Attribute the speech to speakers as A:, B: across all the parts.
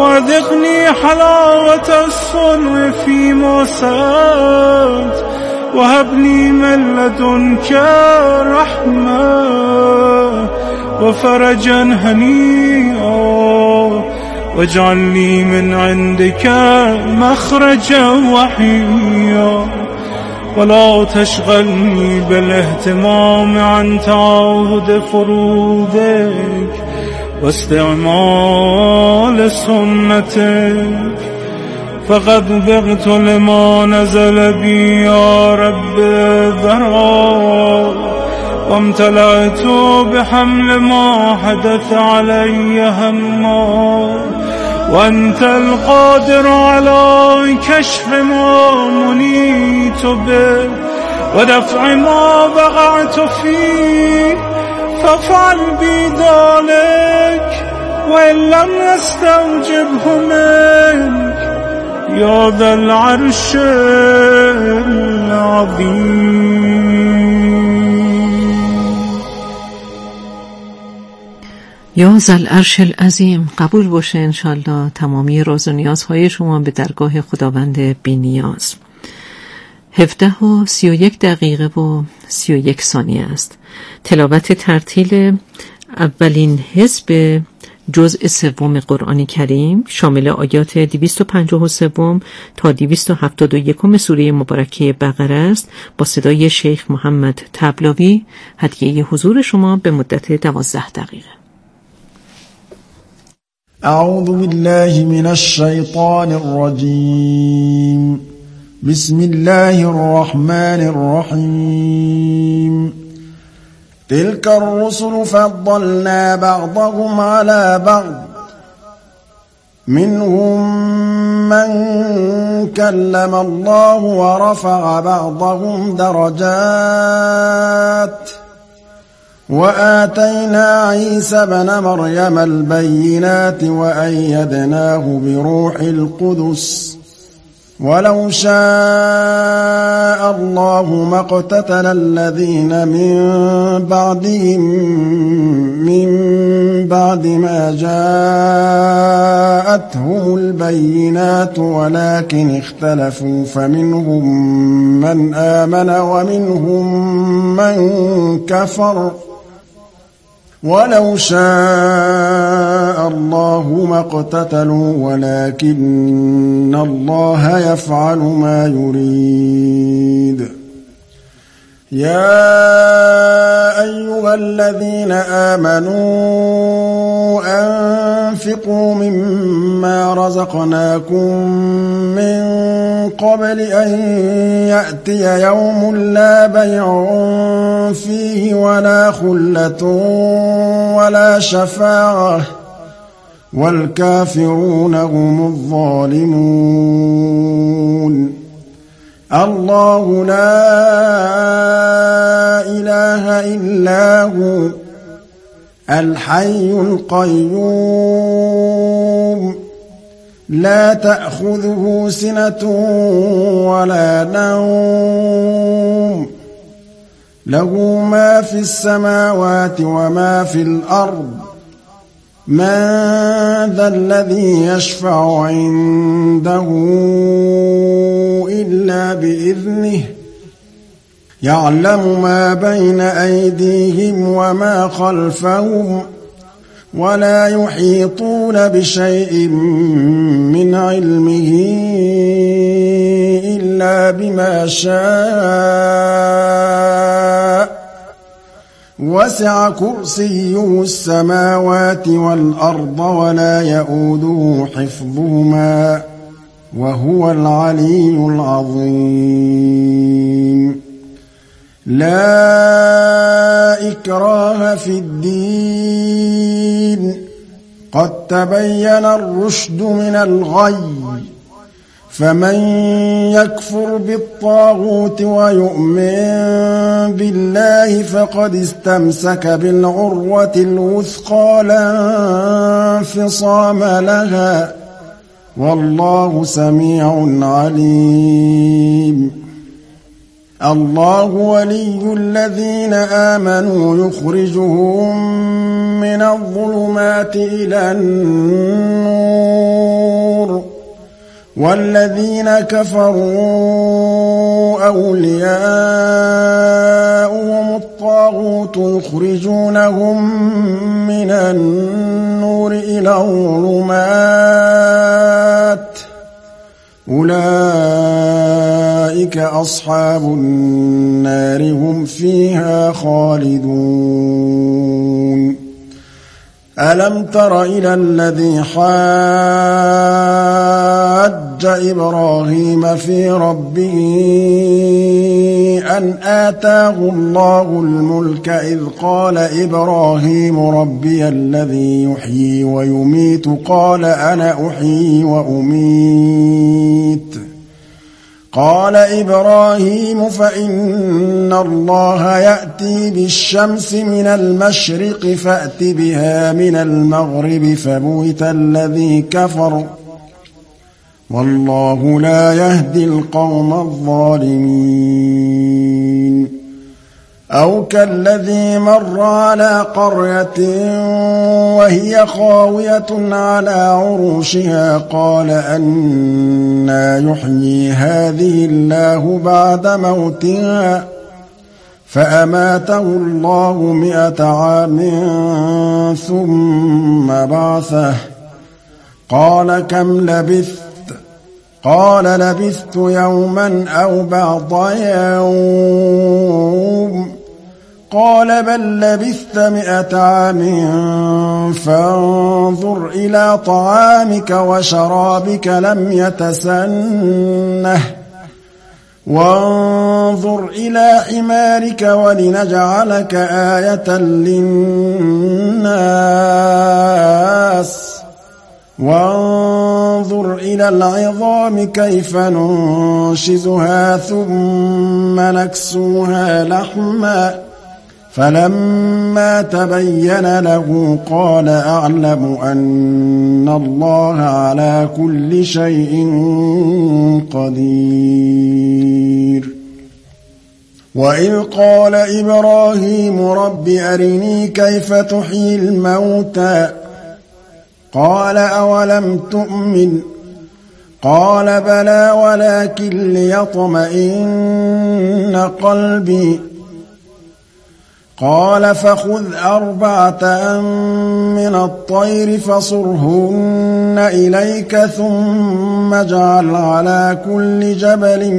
A: وأذقني حلاوة الصنع فيما سألت وهبني من لدنك رحمة وفرجا هنيئا واجعل لي من عندك مخرجا وحيا ولا تشغلني بالاهتمام عن تعاهد فروضك واستعمال سنتك فقد ذقت لما نزل بي يا رب ذرا وامتلأت بحمل ما حدث علي هما وأنت القادر على كشف ما منيت به ودفع ما وقعت فيه فافعل بي ذلك وإن لم يستوجبه منك يا ذا العرش العظيم.
B: یا ذا العرش العظیم. قبول باشه انشالله تمامی راز و نیازهای شما به درگاه خداوند بی نیاز. 17:31 و 31 ثانیه است. تلاوت ترتیل اولین حزب جزء سوم قرآن کریم شامل آیات 253 تا 271 سوره مبارکه بقره است با صدای شیخ محمد طبلاوی. هدیه حضور شما به مدت 12 دقیقه.
C: اعوذ بالله من الشیطان الرجیم. بسم الله الرحمن الرحیم. تلك الرسل فضلنا بعضهم على بعض منهم من كلم الله ورفع بعضهم درجات وآتينا عيسى ابن مريم البينات وأيدناه بروح القدس ولو شاء الله ما اقتتل الذين من بعدهم من بعد ما جاءتهم البينات ولكن اختلفوا فمنهم من آمن ومنهم من كفر ولو شاء الله ما اقتتلوا ولكن الله يفعل ما يريد. يا أيها الذين آمنوا أنفقوا مما رزقناكم من قبل أن يأتي يوم لا بيع فيه ولا خلة ولا شفاعة والكافرون هم الظالمون. الله لا إله إلا هو الحي القيوم لا تأخذه سنة ولا نوم له ما في السماوات وما في الأرض من ذا الذي يشفع عنده إلا بإذنه يعلم ما بين أيديهم وما خلفهم ولا يحيطون بشيء من علمه إلا بما شاء وسع كرسيه السماوات والأرض ولا يؤوده حفظهما وهو العلي العظيم. لا إكراه في الدين قد تبين الرشد من الغي فمن يكفر بالطاغوت ويؤمن بالله فقد استمسك بالعروة الوثقى لا انفصام لها والله سميع عليم. الله ولي الذين آمنوا يخرجهم من الظلمات إلى النور والذين كفروا أولياؤهم الطاغوت يخرجونهم من النور إلى الظلمات أولئك أصحاب النار هم فيها خالدون ألم تر إلى الذي حاج إبراهيم في ربه أن آتاه الله الملك إذ قال إبراهيم ربي الذي يحيي ويميت قال أنا أحيي وأميت قال إبراهيم فإن الله يأتي بالشمس من المشرق فأت بها من المغرب فبهت الذي كفر والله لا يهدي القوم الظالمين أو كالذي مر على قرية وهي خاوية على عروشها قال أنى يحيي هذه الله بعد موتها فأماته الله 100 عام ثم بعثه قال كم لبثت قال لبثت يوما أو بعض يوم قال بل لبثت 100 عام فانظر إلى طعامك وشرابك لم يتسنه وانظر إلى حمارك ولنجعلك آية للناس وانظر إلى العظام كيف ننشزها ثم نكسوها لحما فلما تبين له قال أعلم أن الله على كل شيء قدير وإذ قال إبراهيم رب أرني كيف تحيي الموتى قال أولم تؤمن قال بلى ولكن ليطمئن قلبي قال فخذ 4 من الطير فصرهن إليك ثم اجعل على كل جبل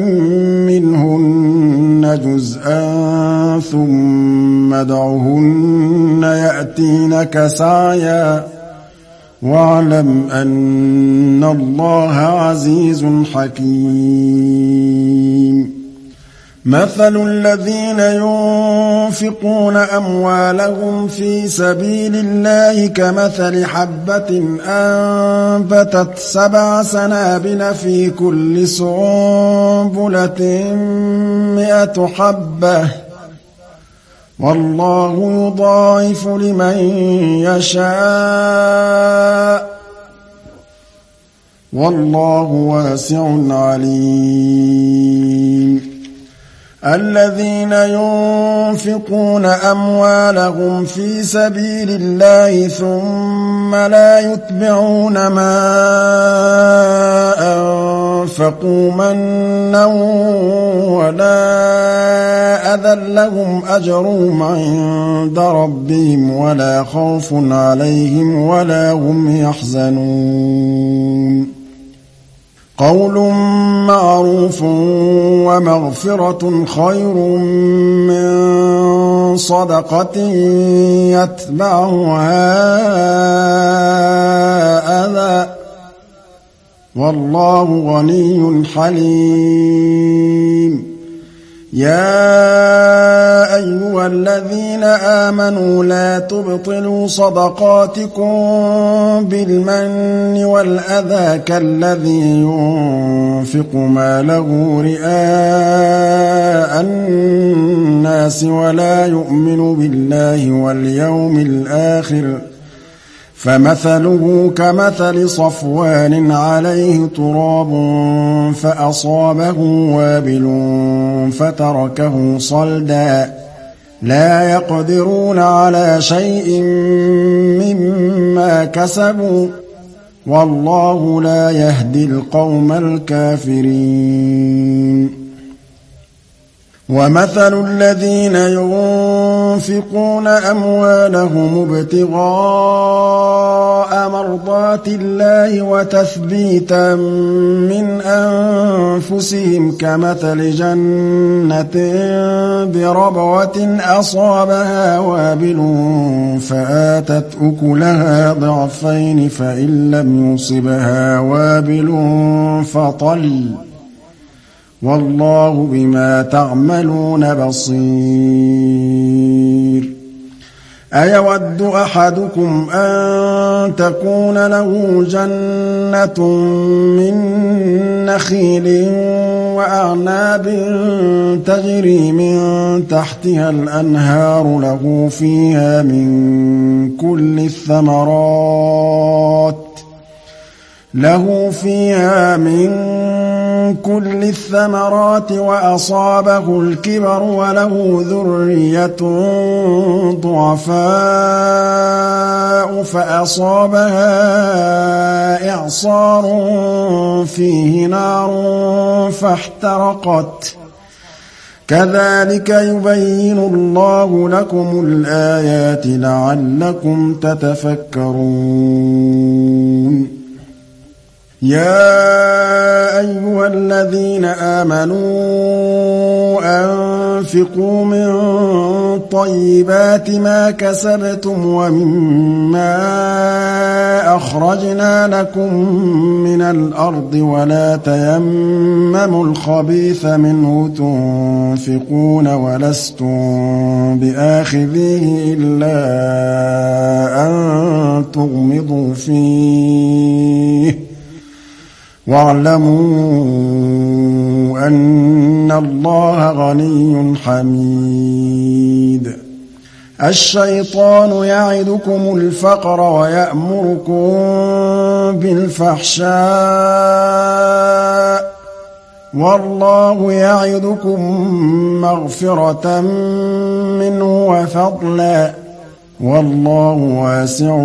C: منهن جزءا ثم ادعهن يأتينك سعيا واعلم أن الله عزيز حكيم مثل الذين ينفقون أموالهم في سبيل الله كمثل حبة أنبتت 7 سنابل في كل سنبلة 100 حبة والله يضاعف لمن يشاء والله واسع عليم الذين ينفقون أموالهم في سبيل الله ثم لا يتبعون ما أنفقوا منا ولا أذى لهم أجرهم عند ربهم ولا خوف عليهم ولا هم يحزنون قول معروف ومغفرة خير من صدقة يتبعها أذى والله غني حليم يا أيها الذين آمنوا لا تبطلوا صدقاتكم بالمن والأذى كالذي ينفق ماله رئاء الناس ولا يؤمن بالله واليوم الآخر فمثله كمثل صفوان عليه تراب فأصابه وابل فتركه صلدا لا يقدرون على شيء مما كسبوا والله لا يهدي القوم الكافرين. ومثل الذين ينفقون أموالهم ابتغاء مرضات الله وتثبيتا من أنفسهم كمثل جنة بربوة أصابها وابل فآتت أكلها ضعفين فإن لم يصبها وابل فطل والله بما تعملون بصير. أيود أحدكم أن تكون له جنة من نخيل وأعناب تجري من تحتها الأنهار له فيها من كل الثمرات وأصابه الكبر وله ذرية ضعفاء فأصابها إعصار فيه نار فاحترقت كذلك يبين الله لكم الآيات لعلكم تتفكرون. يا أيها الذين آمنوا أنفقوا من طيبات ما كسبتم ومما أخرجنا لكم من الأرض ولا تيمموا الخبيث منه تنفقون ولستم بآخذيه إلا أن تغمضوا فيه واعلموا أن الله غني حميد. الشيطان يعدكم الفقر ويأمركم بالفحشاء والله يعدكم مغفرة منه وفضلا والله واسع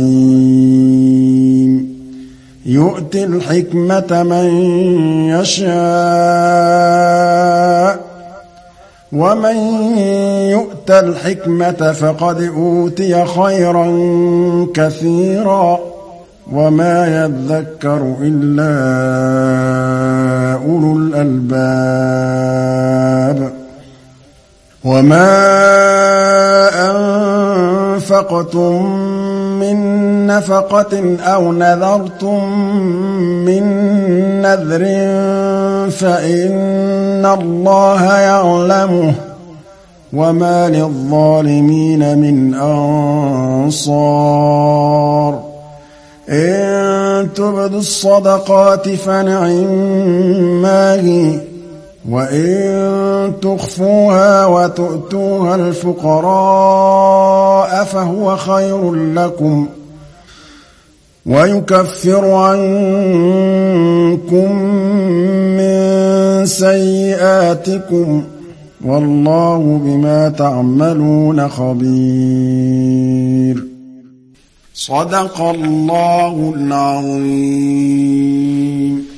C: عليم. يؤتي الحكمة من يشاء ومن يؤت الحكمة فقد أوتي خيرا كثيرا وما يذكر إلا أولو الألباب. وما أنفقتم من نفقة أو نذرتم من نذر فإن الله يعلمه وما للظالمين من أنصار. إن تبدوا الصدقات فنعما هي وإن تخفوها وتؤتوها الفقراء فهو خير لكم ويكفر عنكم من سيئاتكم والله بما تعملون خبير. صدق الله العظيم.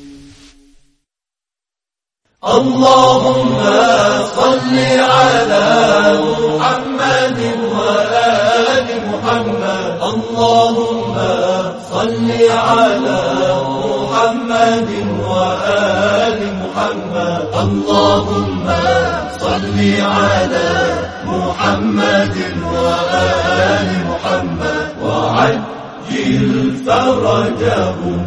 D: اللهم صل على محمد وآل محمد. اللهم صل على محمد وآل محمد. اللهم صل على محمد وآل محمد وعجل فرجهم.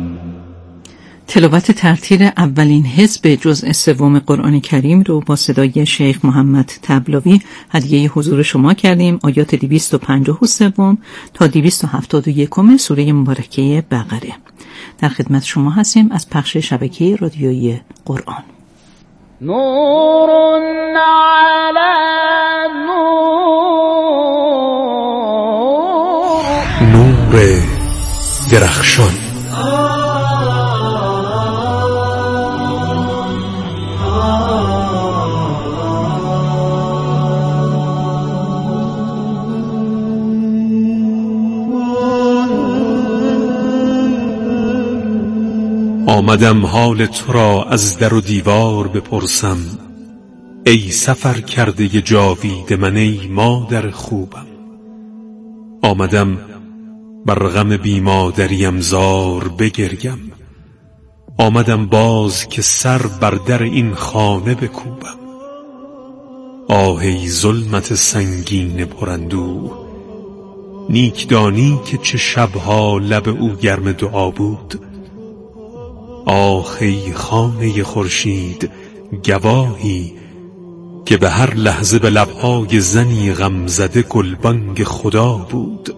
B: تلاوت ترتیل اولین حزب جزء سوم قرآن کریم رو با صدای شیخ محمد طبلاوی هدیه حضور شما کردیم. آیات 253 تا 271 سوره مبارکه بقره. در خدمت شما هستیم از پخش شبکه رادیویی قرآن.
E: نور علی نور،
F: نور درخشان. آمدم حال تو را از در و دیوار بپرسم، ای سفر کرده جاوید من ای مادر خوبم. آمدم بر غم بی مادریم زار بگریم، آمدم باز که سر بر در این خانه بکوبم. آهی ظلمت سنگین پراندوه، نیک دانی که چه شبها لب او گرم دعا بود. آخی خانه خورشید گواهی، که به هر لحظه به لبهای زنی غم زده گلبانگ خدا بود.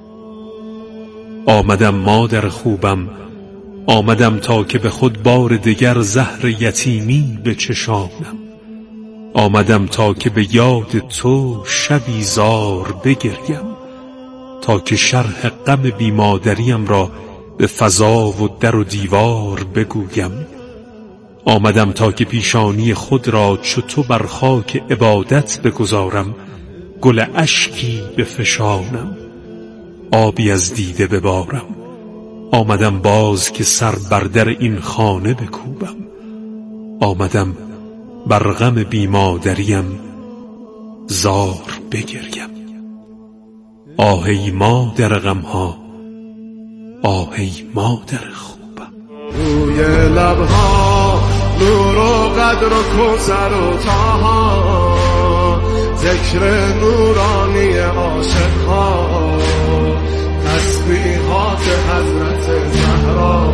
F: آمدم مادر خوبم، آمدم تا که به خود بار دگر زهر یتیمی بچشانم. آمدم تا که به یاد تو شبی زار بگریم، تا که شرح غم بی مادریم را به فضا و در و دیوار بگویم. آمدم تا که پیشانی خود را چو تو بر خاک عبادت بگذارم، گل اشکی بفشانم، آبی از دیده ببارم. آمدم باز که سر بر در این خانه بکوبم، آمدم بر غم بی مادریم زار بگریم. آهی مادر غمها، آهی مادر خوبم.
G: روی لبها نور و قدر و کوثر و طاها، ذکر نورانی عاشقها، تسبیحات حضرت زهرا.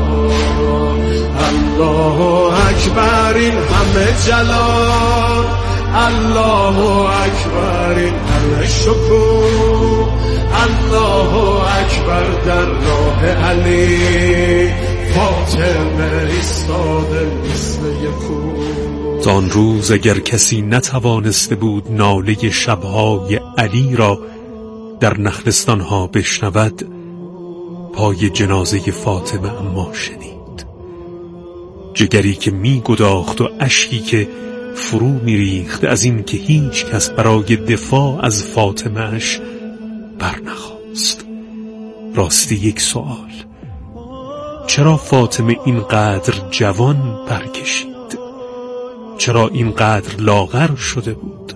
G: الله اکبر این همه جلال، الله اکبر این همه شکوه، الله اکبر در راه علی، فاطمه ایستاده مثل یک کوه.
F: تا آن روز اگر کسی نتوانسته بود ناله شبهای علی را در نخلستانها بشنود، پای جنازه فاطمه اما شنید. جگری که می گداخت و اشکی که فرو می ریخت از این که هیچ کس برای دفاع از فاطمه اش برنخواست. راستی یک سوال، چرا فاطمه اینقدر جوان برکشید؟ چرا اینقدر لاغر شده بود؟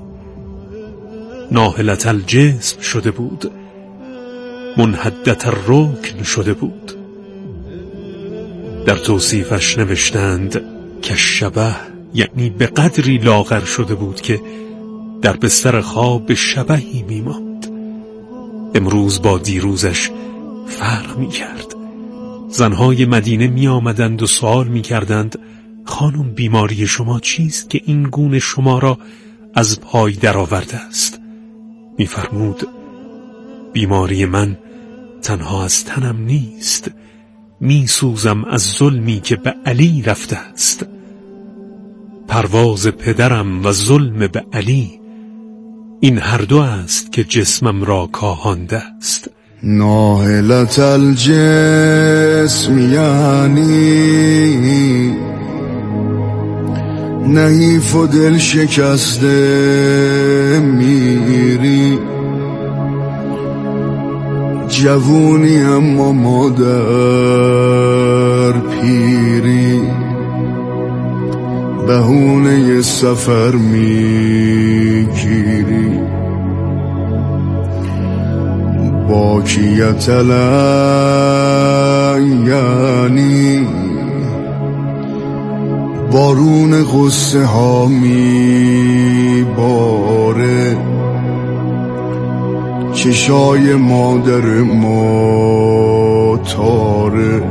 F: ناهلت الجسم شده بود؟ منحدت الرکن شده بود؟ در توصیفش نوشتند که شبه، یعنی به قدری لاغر شده بود که در بستر خواب به شبهی میماند. امروز با دیروزش فرق میکرد. زنهای مدینه می آمدند و سوال می کردند خانم بیماری شما چیست که این گونه شما را از پای درآورده است؟ می فرمود بیماری من تنها از تنم نیست، می سوزم از ظلمی که به علی رفته است. پرواز پدرم و ظلم به علی، این هر دو است که جسمم را کاهانده است.
G: ناهلت الجسم یعنی نحیف و دل شکسته میری، جوونی اما مادر پیری، بهونه سفر میگیری. باکیت یعنی بارون غصه ها میباره، چشای مادر ما تاره،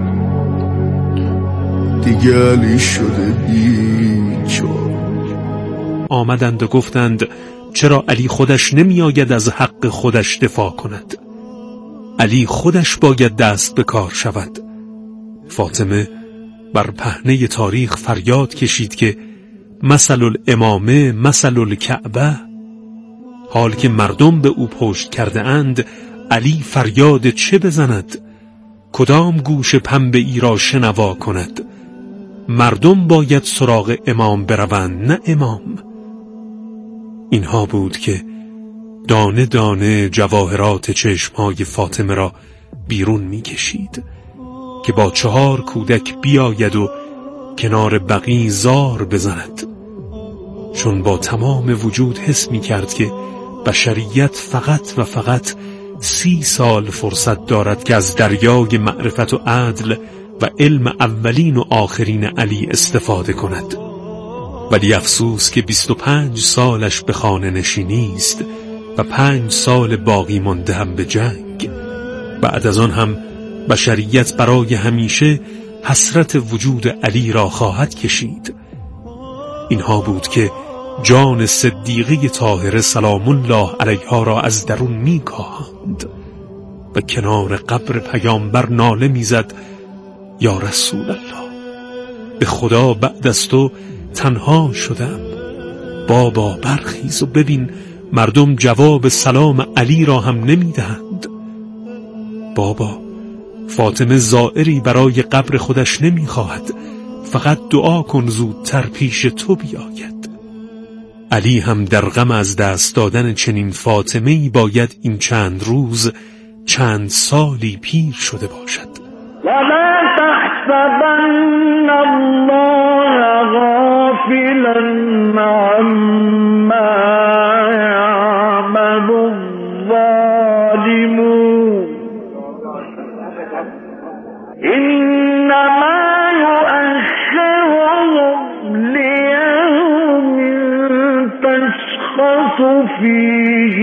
G: دیگه علی شده بیچاره.
F: آمدند و گفتند چرا علی خودش نمی آید از حق خودش دفاع کند؟ علی خودش باید دست به کار شود. فاطمه بر پهنه تاریخ فریاد کشید که مثل الامامه مثل الکعبه. حال که مردم به او پشت کرده اند، علی فریاد چه بزند؟ کدام گوش پنبه ای را شنوا کند؟ مردم باید سراغ امام بروند، نه امام. اینها بود که دانه دانه جواهرات چشمهای فاطمه را بیرون می کشید. که با 4 کودک بیاید و کنار بقی زار بزند، چون با تمام وجود حس می کرد که بشریت فقط و فقط 30 سال فرصت دارد که از دریای معرفت و عدل و علم اولین و آخرین علی استفاده کند. ولی افسوس که 25 سالش به خانه نشینی است و 5 سال باقی مانده هم به جنگ. بعد از آن هم بشریت برای همیشه حسرت وجود علی را خواهد کشید. اینها بود که جان صدیقه طاهره سلام الله علیها را از درون میکاهاند و کنار قبر پیامبر ناله میزد: یا رسول الله، به خدا بعد از تو تنها شدم. بابا برخیز و ببین مردم جواب سلام علی را هم نمیدهند. بابا، فاطمه زائری برای قبر خودش نمیخواهد، فقط دعا کن زودتر پیش تو بیاید. علی هم در غم از دست دادن چنین فاطمه‌ای باید این چند روز، چند سالی پیر شده باشد.
E: ولا تحسبن الله غافلا عما يعمل الظالمون انما يؤخرهم ليوم تشخص فيه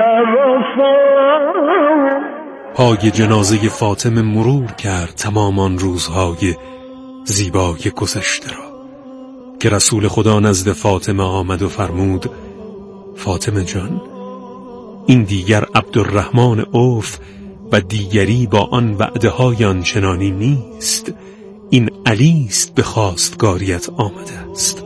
E: الابصار.
F: پای جنازه فاطمه مرور کرد تمام آن روزهای زیبای گذشته را که رسول خدا نزد فاطمه آمد و فرمود: فاطمه جان، این دیگر عبدالرحمن عوف و دیگری با آن وعده های آنچنانی نیست، این علی است به خواستگاریت آمده است.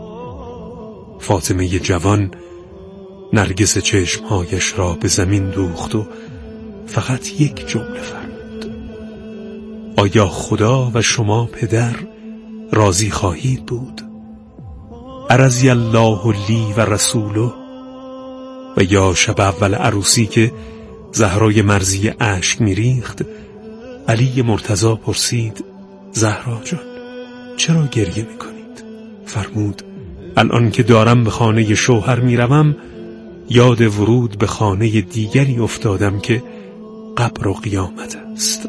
F: فاطمه جوان نرگس چشمهایش را به زمین دوخت و فقط یک جمله فرمود: آیا خدا و شما پدر راضی خواهید بود؟ ارضی الله لی و رسوله. و یا شب اول عروسی که زهرای مرضی اشک میریخت، علی مرتضی پرسید: زهرا جان، چرا گریه میکنید؟ فرمود: الان که دارم به خانه شوهر میروم، یاد ورود به خانه دیگری افتادم که قبر و قیامت است.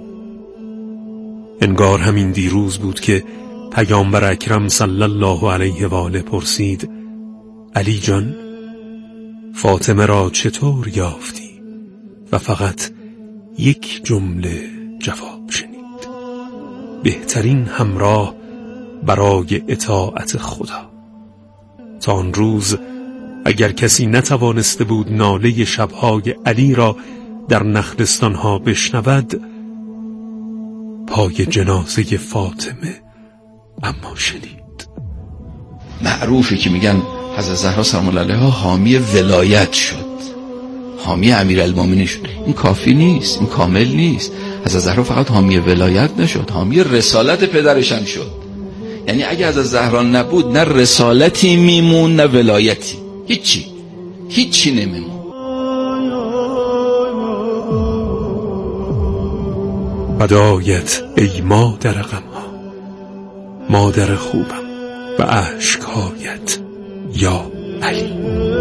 F: انگار همین دیروز بود که پیامبر اکرم صلی الله علیه و آله پرسید: علی جان، فاطمه را چطور یافتی؟ و فقط یک جمله جواب شنید: بهترین همراه برای اطاعت خدا. تا آن روز اگر کسی نتوانسته بود ناله شبهای علی را در نخلستانها بشنود، پای جنازه فاطمه اما شنید.
H: معروفه که میگن حضرت زهرا سلام الله علیها حامی ولایت شد، حامی امیرالمومنین شد. این کافی نیست، این کامل نیست. حضرت زهرا فقط حامی ولایت نشد، حامی رسالت پدرش هم شد. یعنی اگه حضرت زهرا نبود، نه رسالتی میمون نه ولایتی، هیچی نمیمون.
F: فدایت ای مادر غمها، مادر خوبم و اشکهایت یا علی.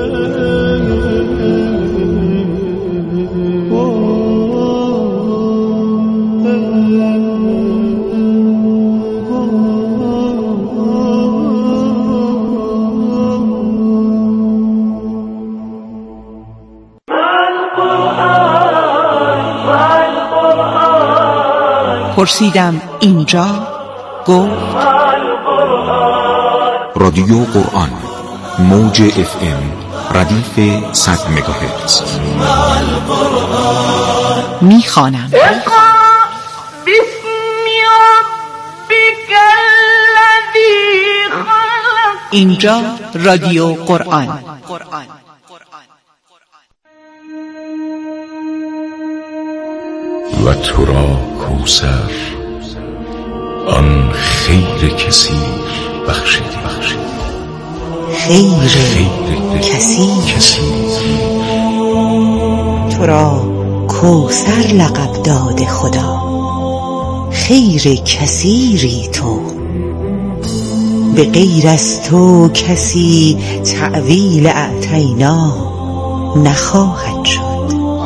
I: پرسیدم اینجا، گفت
J: رادیو قرآن، موج FM، ردیف 100 مگاهرتز.
I: میخوانم:
E: اقرأ باسم ربک الذی خلق.
I: اینجا رادیو قرآن.
K: و تو را کوثر آن خیر کثیر بخشیدی.
L: خیر کثیر تو را کوثر لقب داد خدا، خیر
M: خیر کثیری تو، به غیر از تو کسی تأویل اعطینا نخواهد شد.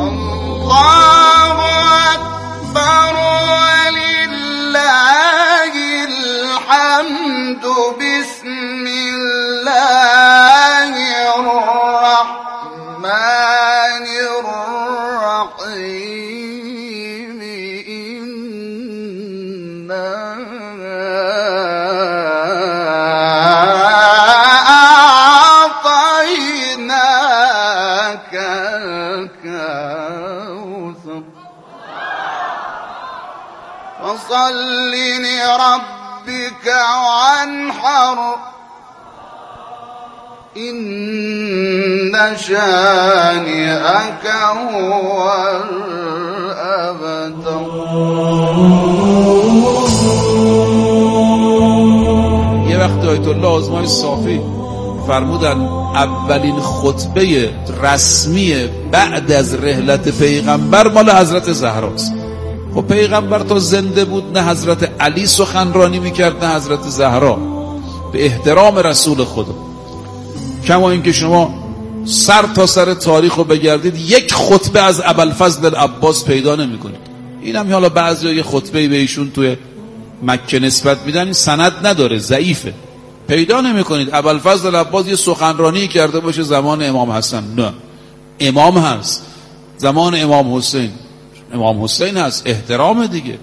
N: فصل لربك وانحر إن شانئك هو الأبتر.
O: یه وقت آیت الله آزمای صافی فرمودن اولین خطبه رسمی بعد از رحلت پیغمبر مال حضرت زهراست. خب پیغمبر تا زنده بود نه حضرت علی سخنرانی میکرد نه حضرت زهرا، به احترام رسول خدا. کما اینکه شما سر تا سر تاریخ رو بگردید یک خطبه از ابوالفضل العباس پیدا نمیکنید. اینم حالا بعضیا یه خطبه به ایشون توی مکه نسبت میدن، این سند نداره، ضعیفه، پیدا نمیکنید ابوالفضل العباس یه سخنرانی کرده باشه زمان امام حسن. نه، امام هست، زمان امام حسین، امام حسین هست، احترام دیگه.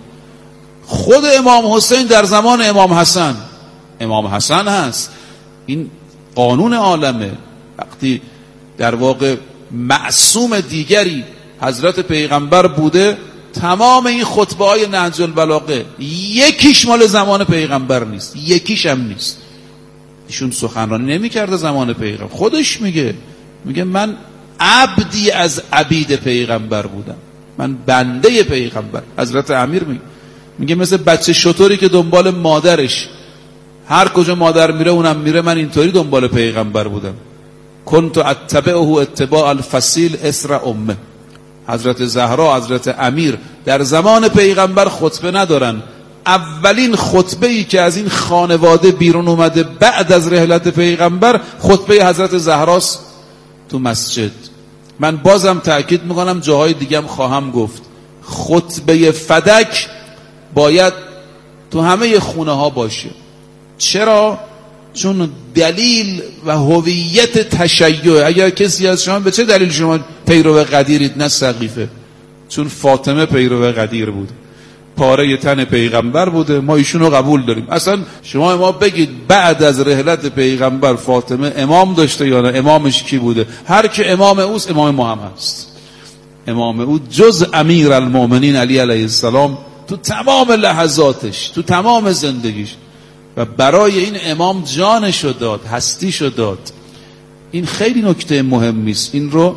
O: خود امام حسین در زمان امام حسن، امام حسن هست. این قانون عالمه. وقتی در واقع معصوم دیگری حضرت پیغمبر بوده، تمام این خطبه های نهج البلاغه یکیش مال زمان پیغمبر نیست، یکیش هم نیست. ایشون سخنرانی نمی کرده زمان پیغمبر. خودش میگه من عبدی از عبید پیغمبر بودم، من بنده پیغمبر. حضرت امیر میگه مثل بچه شطوری که دنبال مادرش، هر کجا مادر میره اونم میره، من اینطوری دنبال پیغمبر بودم. کنت اتبعه اتباع الفصیل اسر امه. حضرت زهرا، حضرت امیر در زمان پیغمبر خطبه ندارن. اولین خطبه‌ای که از این خانواده بیرون اومده بعد از رحلت پیغمبر خطبه حضرت زهراست تو مسجد. من بازم تأکید میکنم، جاهای دیگه هم خواهم گفت، خطبه فدک باید تو همه خونه ها باشه. چرا؟ چون دلیل و هویت تشیع. اگر کسی از شما به چه دلیل شما پیرو قدیرید؟ نه سقیفه، چون فاطمه پیرو قدیر بود، پاره تن پیغمبر بوده، ما ایشونو قبول داریم. اصلا شما ما بگید بعد از رحلت پیغمبر فاطمه امام داشته یا نه؟ امامش کی بوده؟ هر که امام اوست امام ما هم هست. امام او جز امیر المؤمنین علی علیه السلام تو تمام لحظاتش، تو تمام زندگیش، و برای این امام جانشو داد، هستیشو داد. این خیلی نکته مهمی است. این رو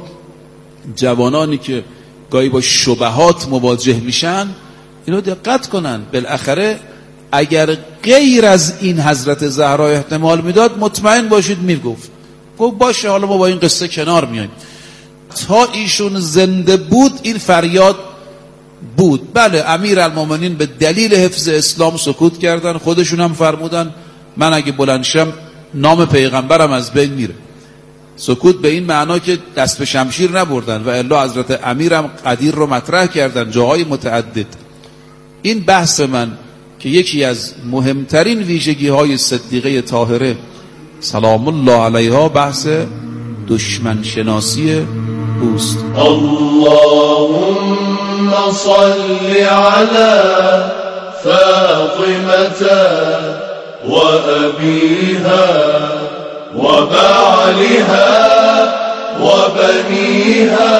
O: جوانانی که گاهی با شبهات مواجه میشن اینو دقت کنن. بالاخره اگر غیر از این حضرت زهرا احتمال میداد، مطمئن باشید میگفت گفت باشه حالا ما با این قصه کنار میایم. تا ایشون زنده بود این فریاد بود. بله امیرالمومنین به دلیل حفظ اسلام سکوت کردن، خودشون هم فرمودن من اگه بلند شم نام پیغمبرم از بین میره. سکوت به این معنا که دست به شمشیر نبردن، و الا حضرت امیرم قدیر رو مطرح کردن جاهای متعدد. این بحث من که یکی از مهمترین ویژگی های صدیقه طاهره سلام الله علیها بحث دشمن شناسی اوست.
D: اللهم صل على فاطمة وأبيها وبعلها وبنيها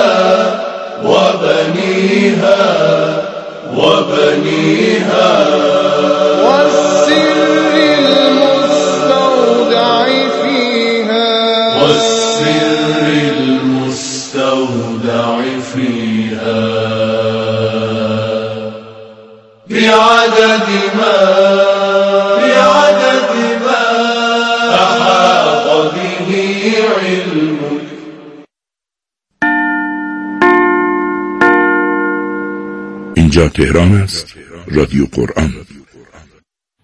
D: والسر المستودع فيها بعدد ما أحاط به علمك.
K: اینجا تهران است.
P: رادیو قرآن.